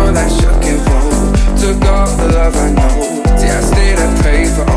know that shook and rolled. Took all the love I know. See, I stayed and prayed for